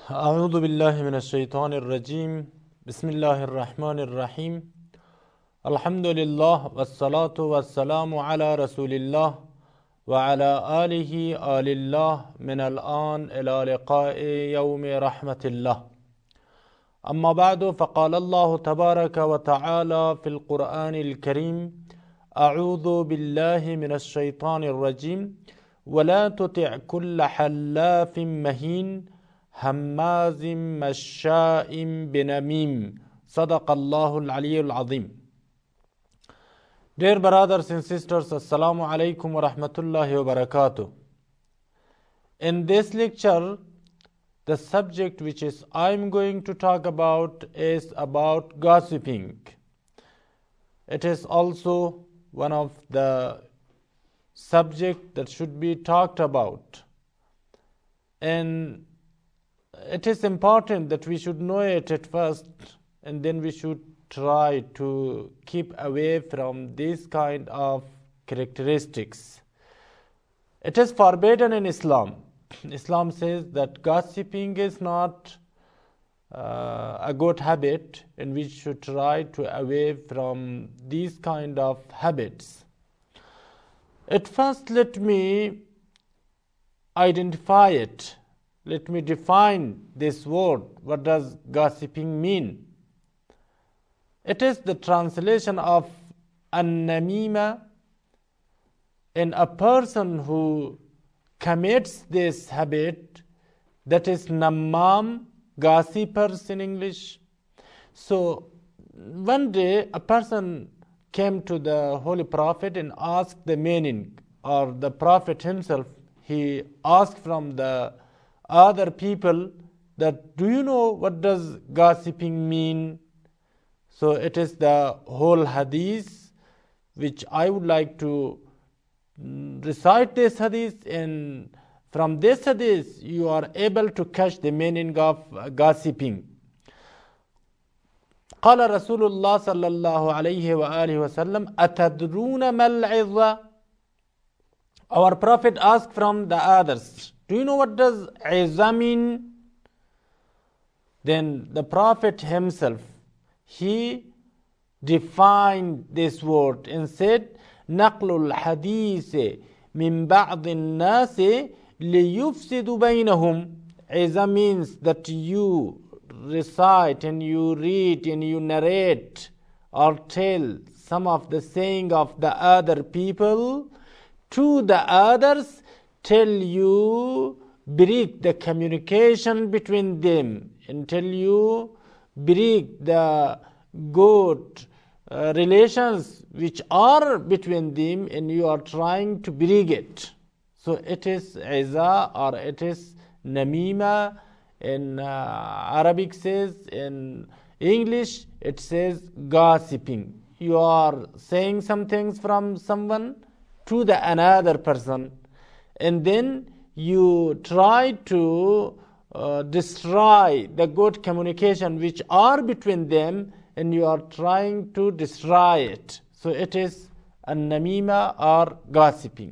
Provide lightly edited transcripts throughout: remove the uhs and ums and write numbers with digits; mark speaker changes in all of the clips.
Speaker 1: أعوذ بالله من الشيطان الرجيم بسم الله الرحمن الرحيم الحمد لله والصلاة والسلام على رسول الله وعلى آله آل الله من الآن إلى لقاء يوم رحمة الله. أما بعد، فقال الله تبارك وتعالى في القرآن الكريم: أعوذ بالله من الشيطان الرجيم ولا تطع كل حلاف مهين هماز مشاء بنميم صدق الله العلي العظيم. Dear brothers and sisters, Assalamu alaikum wa rahmatullahi wa barakatuh. In this lecture, the subject which I'm going to talk about is about gossiping. It is also one of the subjects that should be talked about. And it is important that we should know it at first, and then we should try to keep away from these kind of characteristics. It is forbidden in Islam. Islam says that gossiping is not a good habit, and we should try to away from these kind of habits. At first, let me identify it. Let me define this word. What does gossiping mean? It is the translation of an-namima, and a person who commits this habit, that is nammam, gossipers in English. So one day a person came to the Holy Prophet and asked the meaning, or the Prophet himself, he asked from the other people that, do you know what does gossiping mean? So it is the whole hadith which I would like to recite this hadith, and from this hadith you are able to catch the meaning of gossiping. قال رسول الله صلى الله عليه وآله وسلم أتدرون ما العظة. Our Prophet asked from the others, do you know what does izza mean? Then the Prophet himself, he defined this word and said, نقل الحديث من بعض الناس ليفسد بينهم. Izza means that you recite and you read and you narrate or tell some of the saying of the other people to the others, till you break the communication between them, until you break the good relations which are between them, and you are trying to break it. So it is izza, or it is namima. In Arabic says, in English it says gossiping. You are saying some things from someone to the another person, and then you try to destroy the good communication which are between them, and you are trying to destroy it. So it is an-namima, or gossiping.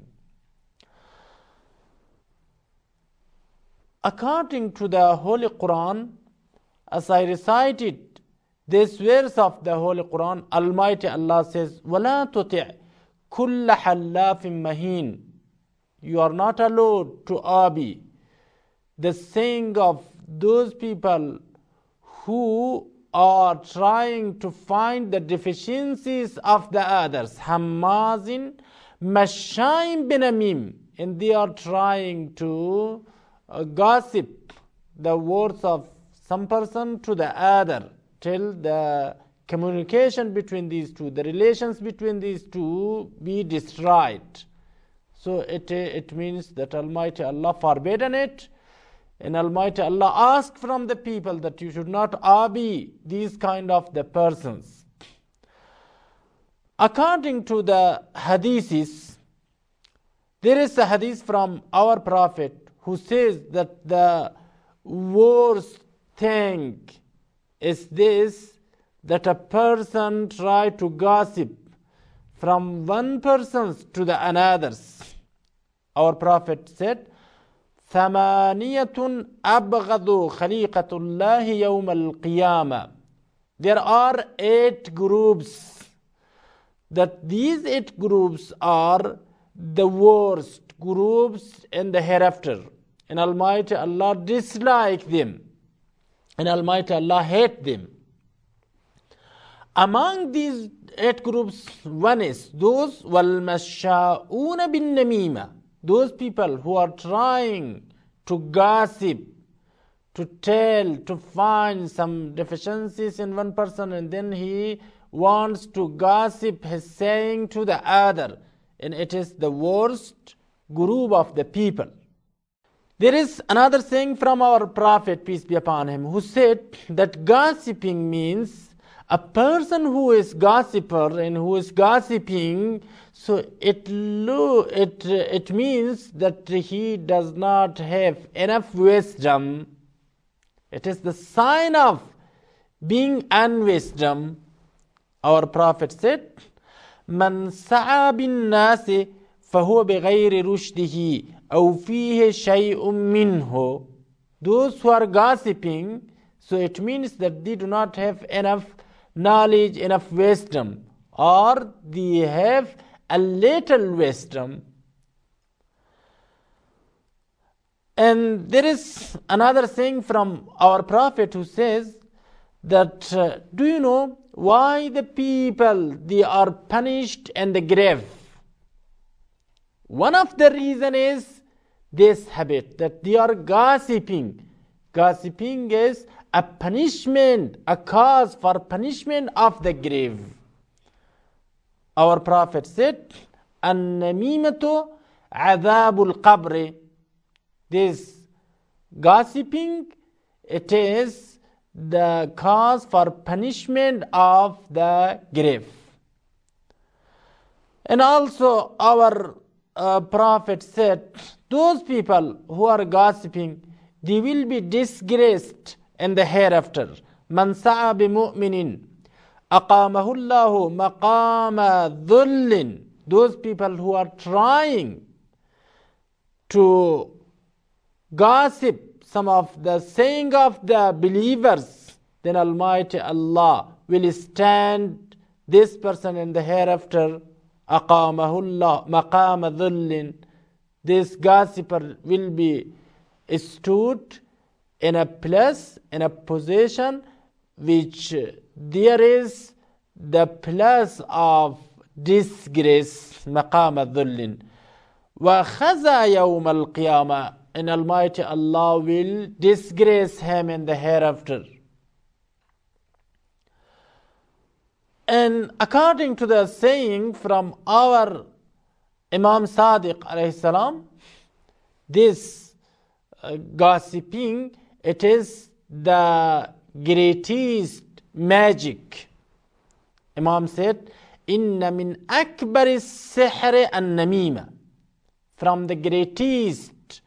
Speaker 1: According to the Holy Quran, as I recited this verse of the Holy Quran, Almighty Allah says, وَلَا تُطِعْ كُلَّ حَلَّافٍ مَهِينٍ. You are not allowed to obey the saying of those people who are trying to find the deficiencies of the others. Hammazin Mashaim binamim. And they are trying to gossip the words of some person to the other, till the communication between these two, the relations between these two be destroyed. So it means that Almighty Allah forbidden it, and Almighty Allah asked from the people that you should not obey these kind of the persons. According to the hadiths, there is a hadith from our Prophet who says that the worst thing is this, that a person try to gossip from one person to the another's. Our Prophet said, ثمانية أبغض خليقة الله يوم القيامة. There are 8 groups, that these 8 groups are the worst groups in the hereafter, and Almighty Allah dislike them, and Almighty Allah hate them. Among these 8 groups, one is those وَالْمَشَّاءُونَ بِالنَّمِيمَةِ, those people who are trying to gossip, to tell, to find some deficiencies in one person, and then he wants to gossip his saying to the other, and it is the worst group of the people. There is another saying from our Prophet, peace be upon him, who said that gossiping means a person who is gossiper and who is gossiping, so it means that he does not have enough wisdom. It is the sign of being unwisdom. Our Prophet said, "Man sa'a bin nasi fahuwa bighayri rushdihi aw fihi shay'un minhu." Those who are gossiping, so it means that they do not have enough knowledge, enough wisdom, or they have a little wisdom. And there is another saying from our Prophet who says that, do you know why the people, they are punished in the grave? One of the reason is this habit, that they are gossiping. Gossiping is a punishment, a cause for punishment of the grave. Our Prophet said, "An-namimatu adhabul qabri." This gossiping, it is the cause for punishment of the grave. And also our Prophet said, those people who are gossiping, they will be disgraced in the hereafter. "Man sa'a bi mu'minin aqamahu Allahu maqama dhullin." Those people who are trying to gossip some of the saying of the believers, then Almighty Allah will stand this person in the hereafter. Aqamahu Allah maqama dhullin. This gossiper will be stood in a place, in a position which there is the place of disgrace. Maqama dhullin. Wa khaza yawm al-qiyamah. And Almighty Allah will disgrace him in the hereafter. And according to the saying from our Imam Sadiq alayhi salam, this gossiping, it is the greatest magic. Imam said, "Inna min akbari sihr an-namima." From the greatest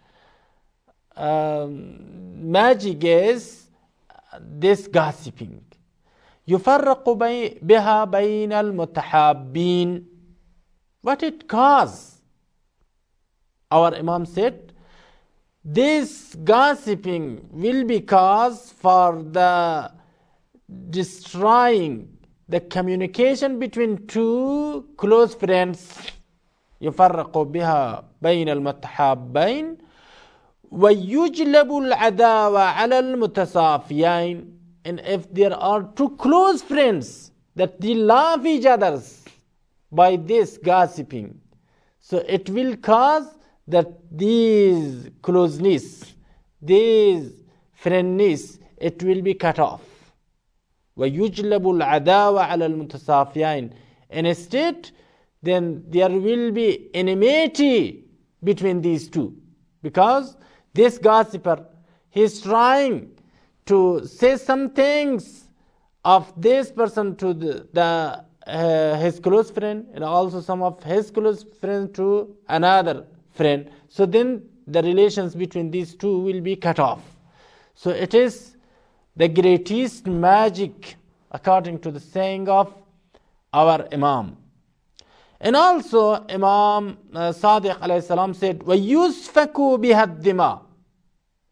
Speaker 1: magic is this gossiping. يفرق بها بين المتحابين. What it causes? Our Imam said, this gossiping will be cause for the destroying the communication between two close friends. يفرق بها بين المتحابين وَيُجْلَبُ الْعَدَاوَةَ عَلَى الْمُتَصَافِيَيْنِ. And if there are two close friends that they love each other by this gossiping, so it will cause that these closeness, this friendness, it will be cut off. وَيُجْلَبُ الْعَدَاوَةَ عَلَى الْمُتَصَافِيَيْنِ. And instead, then there will be enmity between these two, because this gossiper, he is trying to say some things of this person to his close friend, and also some of his close friends to another friend. So then the relations between these two will be cut off. So it is the greatest magic according to the saying of our Imam. And also Imam Sadiq alayhi salam said, وَيُسْفَكُ بِهَا الدِّمَاء.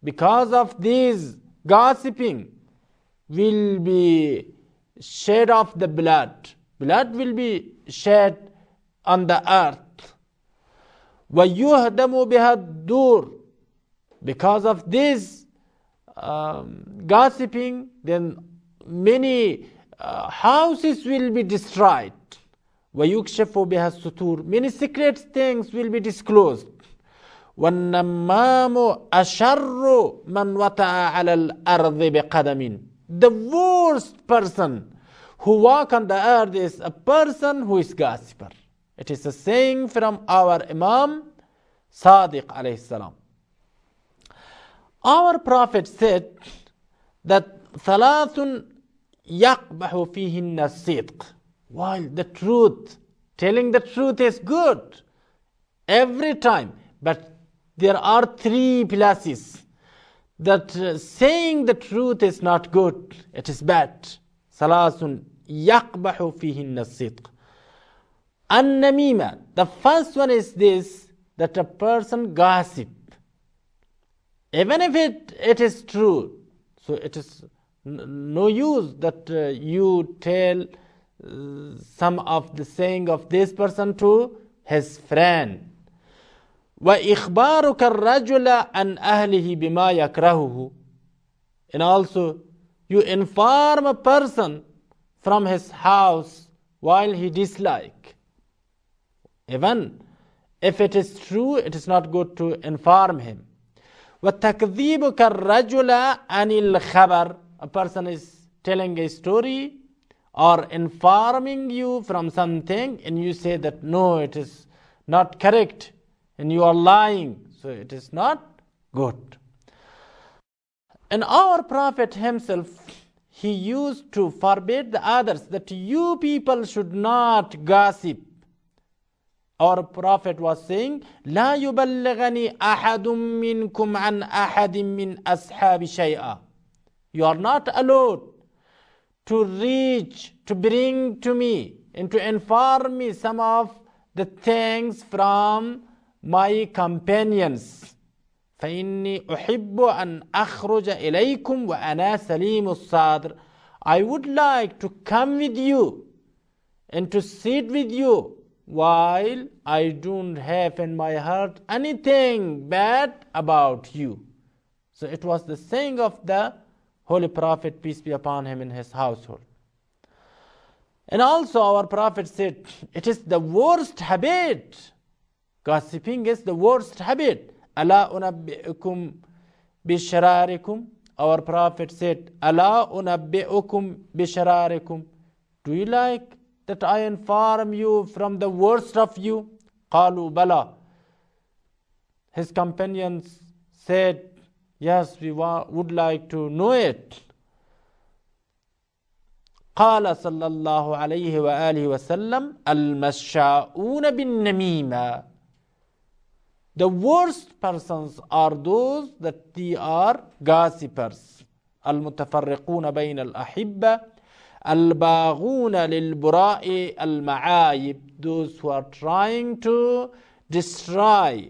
Speaker 1: because of this gossiping, will be shed of the blood. Blood will be shed on the earth. وَيُهْدَمُ بِهَا الدُّورُ. Because of this gossiping, then many houses will be destroyed. وَيُكْشَفُ بِهَا السُّتُورُ. Many secret things will be disclosed. وَالنَّمَّامُ أَشَرُّ مَنْ وَطَأَ عَلَى الْأَرْضِ بِقَدَمٍ. The worst person who walk on the earth is a person who is gossiper. It is a saying from our Imam Sadiq alayhi salam. Our Prophet said that ثَلَاثٌ يَقْبَحُ فِيهِنَّ الصِّدْقِ. While the truth, telling the truth is good every time, but there are three places that saying the truth is not good, it is bad. ثَلَاثٌ يَقْبَحُ فِيهِنَّ الصِّدْقِ. An-namima. The first one is this, that a person gossip. Even if it is true, so it is no use that you tell some of the saying of this person to his friend. وَإِخْبَارُكَ الرَّجُلَ عَنْ أَهْلِهِ بِمَا يَكْرَهُهُ. And also, you inform a person from his house while he dislike. Even if it is true, it is not good to inform him. وَتَكْذِيبُكَ الرَّجُلَ عَنِ الْخَبَرِ. A person is telling a story or informing you from something, and you say that no, it is not correct, and you are lying, so it is not good. And our Prophet himself, he used to forbid the others that you people should not gossip. Our Prophet was saying, لا يبلغني أحد منكم عن أحد من أصحاب شيئا. You are not allowed to reach, to bring to me, and to inform me some of the things from my companions. فإني أحب أن أخرج إليكم وأنا سليم الصدر. I would like to come with you and to sit with you while I don't have in my heart anything bad about you. So it was the saying of the Holy Prophet, peace be upon him, in his household. And also our Prophet said, it is the worst habit. Gossiping is the worst habit. أَلَا أُنَبِّئُكُمْ بِشَرَارِكُمْ. Our Prophet said, أَلَا أُنَبِّئُكُمْ بِشَرَارِكُمْ. Do you like that I inform you from the worst of you? قَالُوا بَلَى. His companions said, yes, we would like to know it. قال صلى الله عليه وآله وسلم المشاؤون بالنميمة. The worst persons are those that they are gossipers. المتفرقون بين الأحبة الباغون للبراء المعايب. Those who are trying to destroy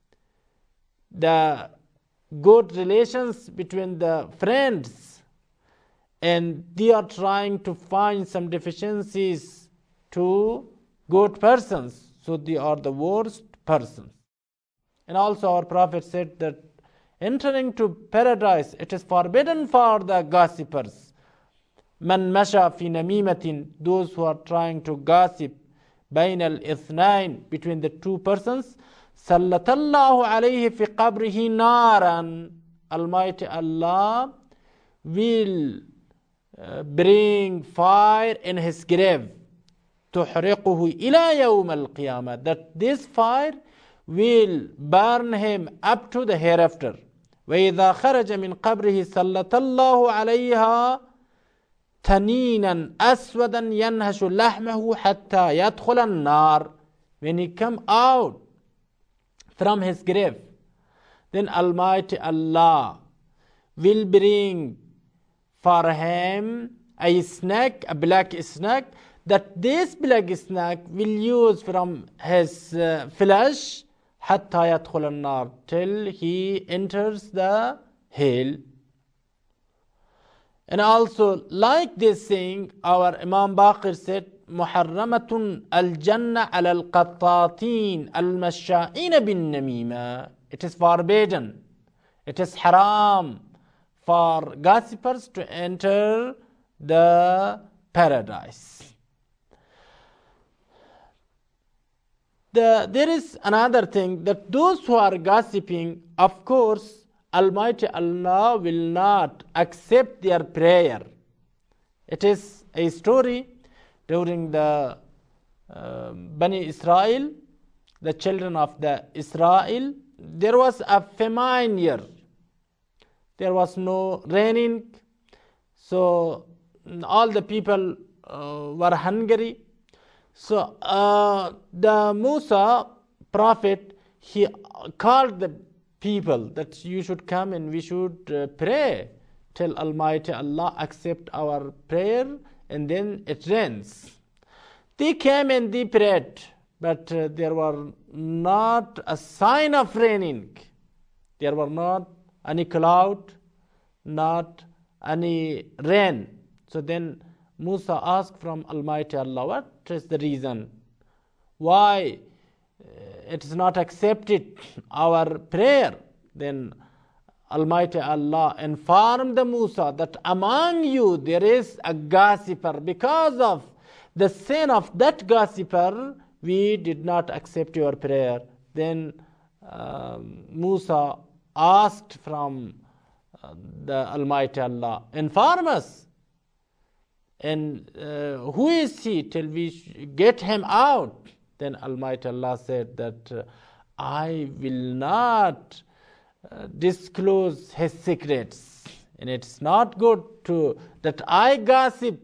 Speaker 1: the good relations between the friends, and they are trying to find some deficiencies to good persons, so they are the worst persons. And also our Prophet said that entering to paradise, it is forbidden for the gossipers. Man masha fi namimatin. Those who are trying to gossip bain al-ithnain, between the two persons. Sallatallahu alayhi fi qabrihi naran. Almighty Allah will bring fire in his grave. Tuhriquhu ila yawm al-qiyamah. That this fire will burn him up to the hereafter. وَإِذَا خَرَجَ مِنْ قَبْرِهِ سَلَّطَ اللَّهُ عَلَيْهَا تَنِينًا أَسْوَدًا يَنْهَشُ لَحْمَهُ حَتَّى يَدْخُلَ النَّارِ. When he come out from his grave, then Almighty Allah will bring for him a snake, a black snake, that this black snake will use from his flesh حتى يدخل النار, till he enters the hell. And also, like this saying, our Imam Baqir said, محرمة الجنة على القطاطين المشائين بالنميمة. It is forbidden, it is haram for gossipers to enter the paradise. There is another thing, that those who are gossiping, of course, Almighty Allah will not accept their prayer. It is a story during the Bani Israel, the children of the Israel. There was a famine year. There was no raining, so all the people were hungry. So the Musa prophet, he called the people that you should come and we should pray till Almighty Allah accept our prayer, and then it rains. They came and they prayed, but there were not a sign of raining. There were not any cloud, not any rain. So then Musa asked from Almighty Allah, what is the reason? Why it is not accepted our prayer? Then Almighty Allah informed the Musa that among you there is a gossiper. Because of the sin of that gossiper, we did not accept your prayer. Then Musa asked from the Almighty Allah, inform us. And who is he till we get him out? Then Almighty Allah said that I will not disclose his secrets, and it's not good to that I gossip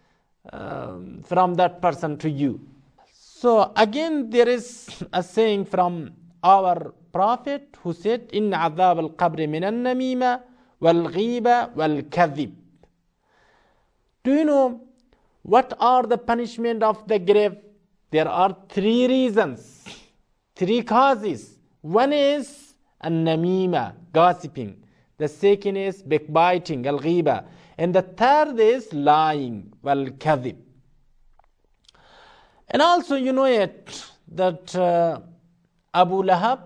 Speaker 1: from that person to you. So again, there is a saying from our Prophet who said, "In adhab al-qabr min al-namima wal-ghiba wal-kadhib." Do you know what are the punishment of the grave? There are 3 reasons, 3 causes. One is an-namima, gossiping. The second is backbiting, al-ghiba. And the third is lying, wal-kadhib. And also you know it, that Abu Lahab,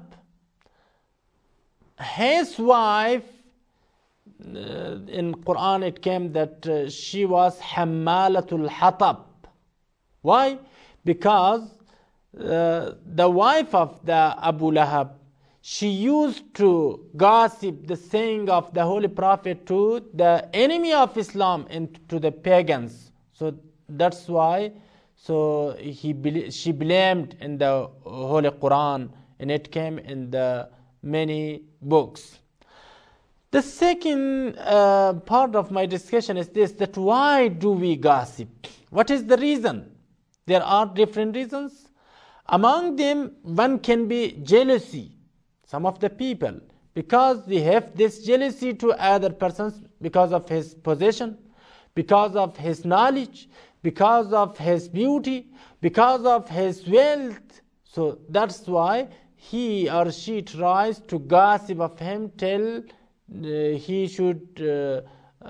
Speaker 1: his wife, in Quran it came that she was hammalatul hatab. Why? Because the wife of the Abu Lahab, she used to gossip the saying of the Holy Prophet to the enemy of Islam and to the pagans. So that's why she blamed in the Holy Quran, and it came in the many books. The second part of my discussion is this, that why do we gossip? What is the reason? There are different reasons. Among them, one can be jealousy. Some of the people, because they have this jealousy to other persons because of his possession, because of his knowledge, because of his beauty, because of his wealth. So that's why he or she tries to gossip of him till he should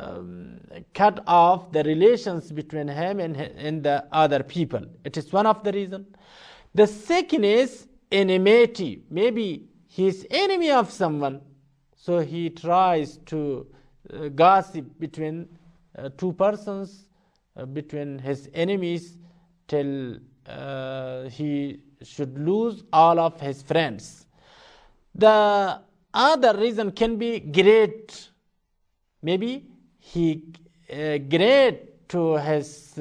Speaker 1: cut off the relations between him and the other people. It is one of the reasons. The second is enmity. Maybe he is enemy of someone, so he tries to gossip between 2 persons, between his enemies, till he should lose all of his friends. The other reason can be great. Maybe he great to his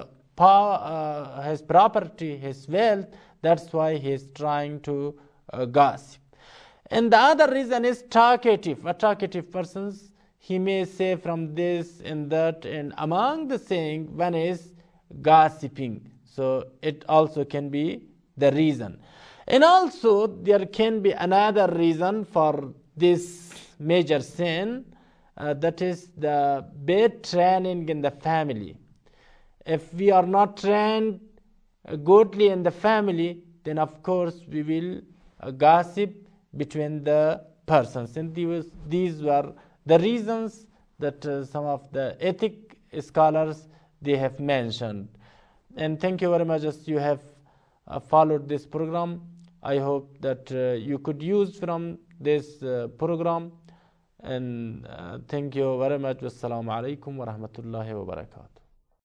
Speaker 1: power, his property, his wealth. That's why he is trying to gossip. And the other reason is talkative. A talkative person, he may say from this and that, and among the saying, one is gossiping. So it also can be the reason. And also there can be another reason for this major sin, that is the bad training in the family. If we are not trained goodly in the family, then of course we will gossip between the persons. And these were the reasons that some of the ethic scholars they have mentioned. And thank you very much as you have followed this program. I hope that you could use from this program, and thank you very much. Wassalamu alaikum wa rahmatullahi wa barakatuh.